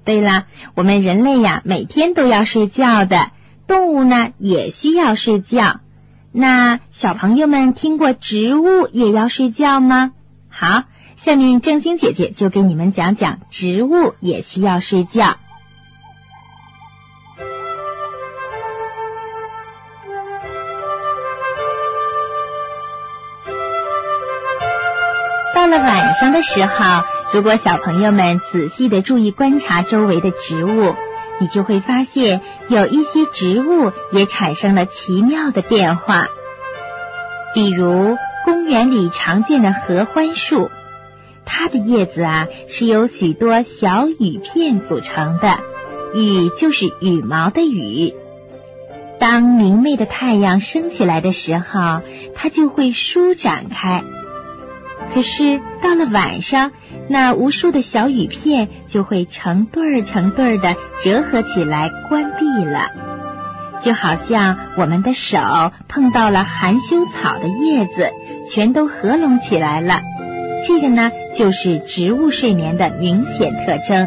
对了，我们人类呀，每天都要睡觉的，动物呢也需要睡觉。那小朋友们听过植物也要睡觉吗？好，下面正晶姐姐就给你们讲讲植物也需要睡觉。到了晚上的时候，如果小朋友们仔细地注意观察周围的植物，你就会发现有一些植物也产生了奇妙的变化。比如公园里常见的合欢树，它的叶子是由许多小羽片组成的，羽就是羽毛的羽。当明媚的太阳升起来的时候，它就会舒展开。可是到了晚上，那无数的小羽片就会成对儿成对儿的折合起来关闭了，就好像我们的手碰到了含羞草的叶子，全都合拢起来了。这个呢，就是植物睡眠的明显特征。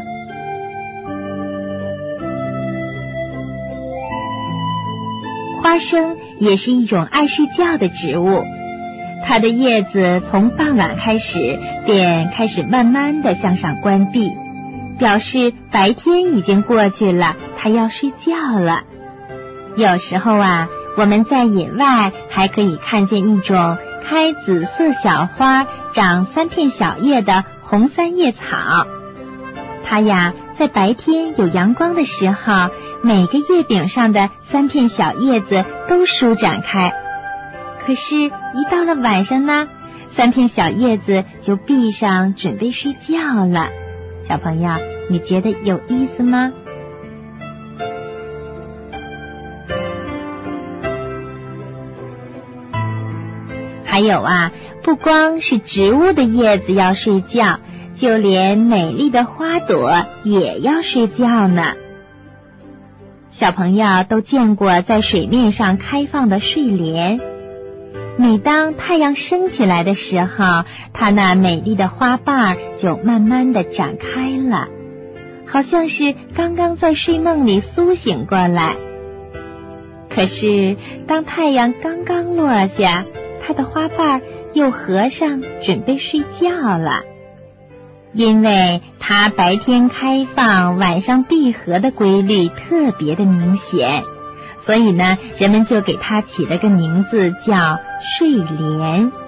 花生也是一种爱睡觉的植物，它的叶子从傍晚开始便开始慢慢地向上关闭，表示白天已经过去了，它要睡觉了。有时候我们在野外还可以看见一种开紫色小花、长3片小叶的红三叶草。它在白天有阳光的时候，每个叶柄上的3片小叶子都舒展开。可是一到了晚上呢，3片小叶子就闭上，准备睡觉了。小朋友，你觉得有意思吗？还有不光是植物的叶子要睡觉，就连美丽的花朵也要睡觉呢。小朋友都见过在水面上开放的睡莲，每当太阳升起来的时候，它那美丽的花瓣就慢慢地展开了，好像是刚刚在睡梦里苏醒过来。可是当太阳刚刚落下，它的花瓣又合上，准备睡觉了。因为它白天开放，晚上闭合的规律特别的明显，所以呢，人们就给它起了个名字叫睡莲。